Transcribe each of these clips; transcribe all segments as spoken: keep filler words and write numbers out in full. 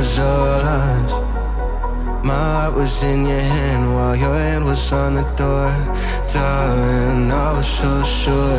was all ours. My heart was in your hand while your hand was on the door. Darling, I was so sure,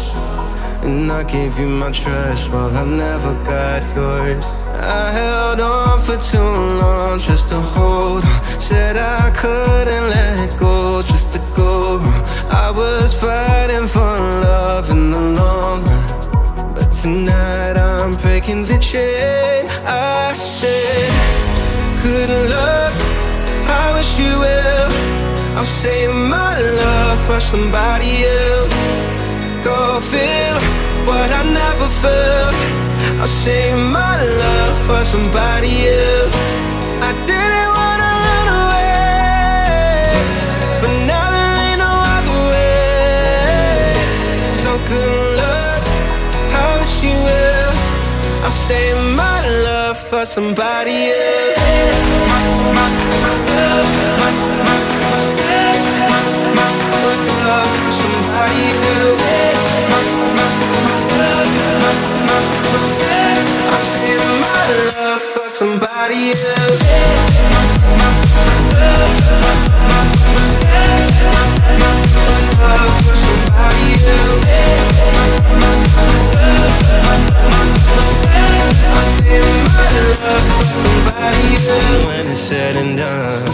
and I gave you my trust while I never got yours. I held on for too long just to hold on. Said I couldn't let go just to go wrong. I was fighting for love in the long run, but tonight I'm breaking the chain. I said, good luck, I wish you well. I'm saving my love for somebody else. Go feel what I never felt. I'll save my love for somebody else. I didn't wanna run away, but now there ain't no other way. So good luck, I wish you well. I'm saving my love for somebody else. My, my, my love, my, my, my, my, my, my love for somebody else. My, my, my love, my, my, my, I'm saving my love for somebody else. My, my, my love, my, my, my, my, my love for somebody else. My, my, my love, my, my, my, I'm saving my love for somebody else. When it's said and done,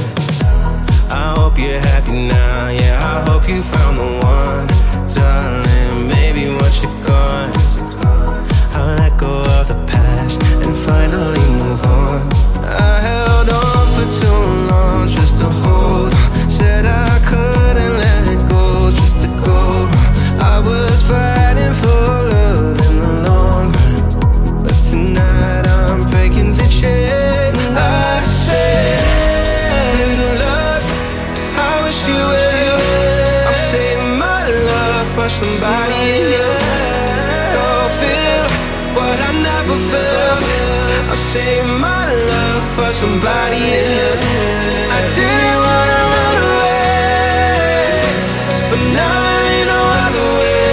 I hope you're happy now. Yeah, I hope you found the one. Darling, maybe once you're gone, I'll let go of the past and finally move on. I held on for too long just to hold on. Said I couldn't let go just to go wrong. I was fighting for love in the long run, but tonight I'm breaking the chain. I said, good luck, I wish you well. I'm saving my love for somebody else. Go feel what I never felt. I'll save my love for somebody else. I didn't wanna run away, but now there ain't no other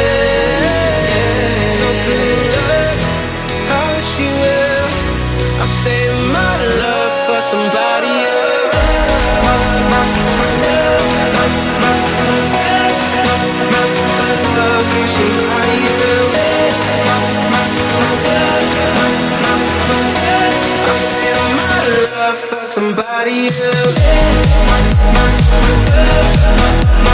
way. So good luck, I wish you well. I'll save my love for somebody else. My, my, my love, my, my, my, my, my love for somebody else. My, my, my love, my, my, my, I'm saving my love for somebody else. My, my, my love, my, my,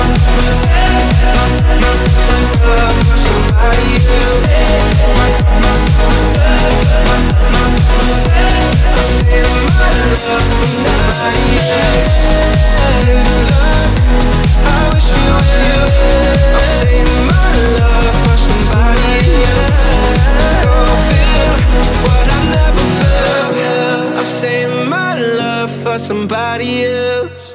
my, my love for somebody else. My, my, my love, my, my, I'm saving my love for somebody else. Good luck, I wish you well. I'm saving my love for somebody else. Go feel what I never felt. I'm saving my love for somebody else.